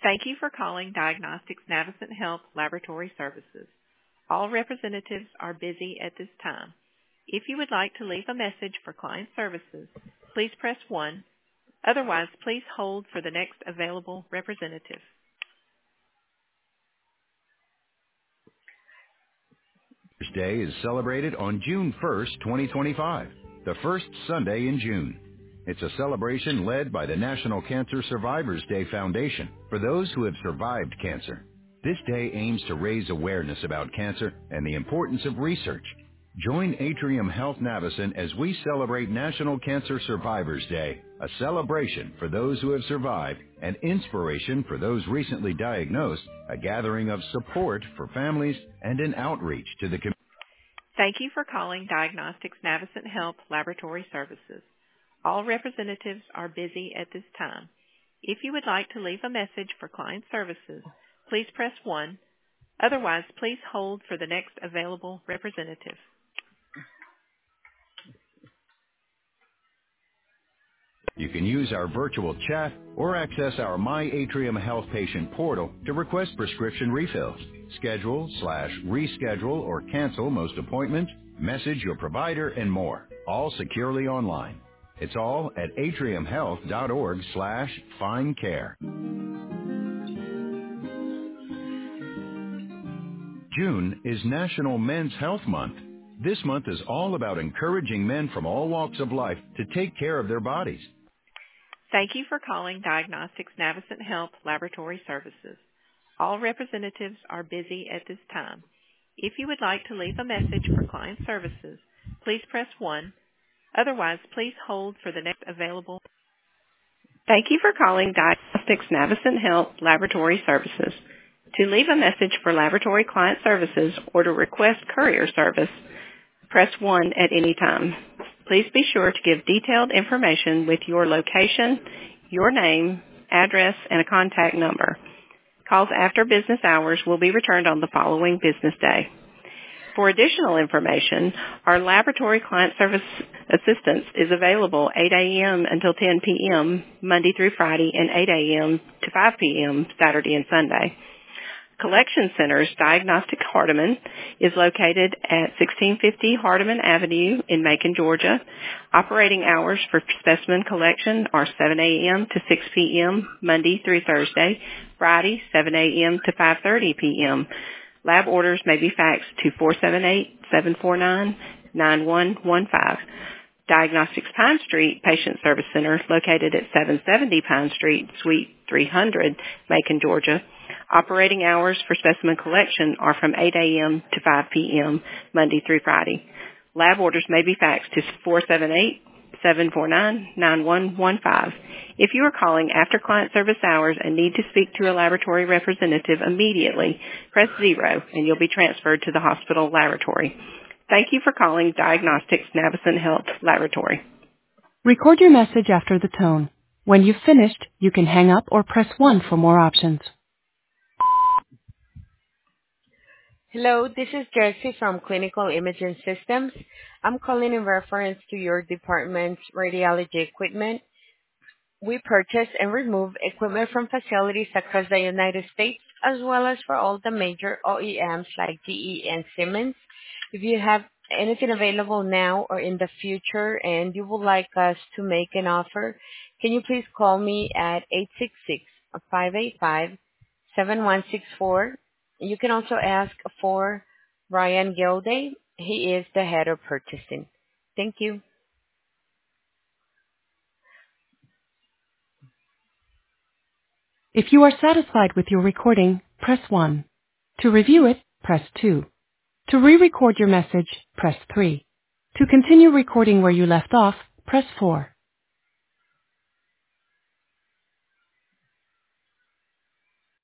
Thank you for calling Diagnostics Navicent Health Laboratory Services. All representatives are busy at this time. If you would like to leave a message for client services, please press 1. Otherwise, please hold for the next available representative. Mother's Day is celebrated on June 1st, 2025, the first Sunday in June. It's a celebration led by the National Cancer Survivors Day Foundation for those who have survived cancer. This day aims to raise awareness about cancer and the importance of research. Join Atrium Health Navicent as we celebrate National Cancer Survivors Day, a celebration for those who have survived, an inspiration for those recently diagnosed, a gathering of support for families, and an outreach to the community. Thank you for calling Diagnostics Navicent Health Laboratory Services. All representatives are busy at this time. If you would like to leave a message for client services, please press 1. Otherwise, please hold for the next available representative. You can use our virtual chat or access our My Atrium Health patient portal to request prescription refills, schedule/reschedule or cancel most appointments, message your provider, and more, all securely online. It's all at atriumhealth.org/findcare. June is National Men's Health Month. This month is all about encouraging men from all walks of life to take care of their bodies. Thank you for calling Diagnostics Navicent Health Laboratory Services. All representatives are busy at this time. If you would like to leave a message for client services, please press 1. Otherwise, please hold for the next available. Thank you for calling Diagnostics Navicent Health Laboratory Services. To leave a message for laboratory client services or to request courier service, press 1 at any time. Please be sure to give detailed information with your location, your name, address, and a contact number. Calls after business hours will be returned on the following business day. For additional information, our laboratory client service assistance is available 8 a.m. until 10 p.m. Monday through Friday and 8 a.m. to 5 p.m. Saturday and Sunday. Collection Centers Diagnostic Hardeman is located at 1650 Hardeman Avenue in Macon, Georgia. Operating hours for specimen collection are 7 a.m. to 6 p.m. Monday through Thursday, Friday 7 a.m. to 5:30 p.m. Lab orders may be faxed to 478-749-9115. Diagnostics Pine Street Patient Service Center located at 770 Pine Street, Suite 300, Macon, Georgia. Operating hours for specimen collection are from 8 a.m. to 5 p.m. Monday through Friday. Lab orders may be faxed to 478-749-9115. If you are calling after client service hours and need to speak to a laboratory representative immediately, press 0 and you'll be transferred to the hospital laboratory. Thank you for calling Diagnostics Navicent Health Laboratory. Record your message after the tone. When you've finished, you can hang up or press 1 for more options. Hello, this is Jersey from Clinical Imaging Systems. I'm calling in reference to your department's radiology equipment. We purchase and remove equipment from facilities across the United States, as well as for all the major OEMs like GE and Siemens. If you have anything available now or in the future and you would like us to make an offer, can you please call me at 866-585-7164. You can also ask for Ryan Gilday. He is the head of purchasing. Thank you. If you are satisfied with your recording, press 1. To review it, press 2. To re-record your message, press 3. To continue recording where you left off, press 4.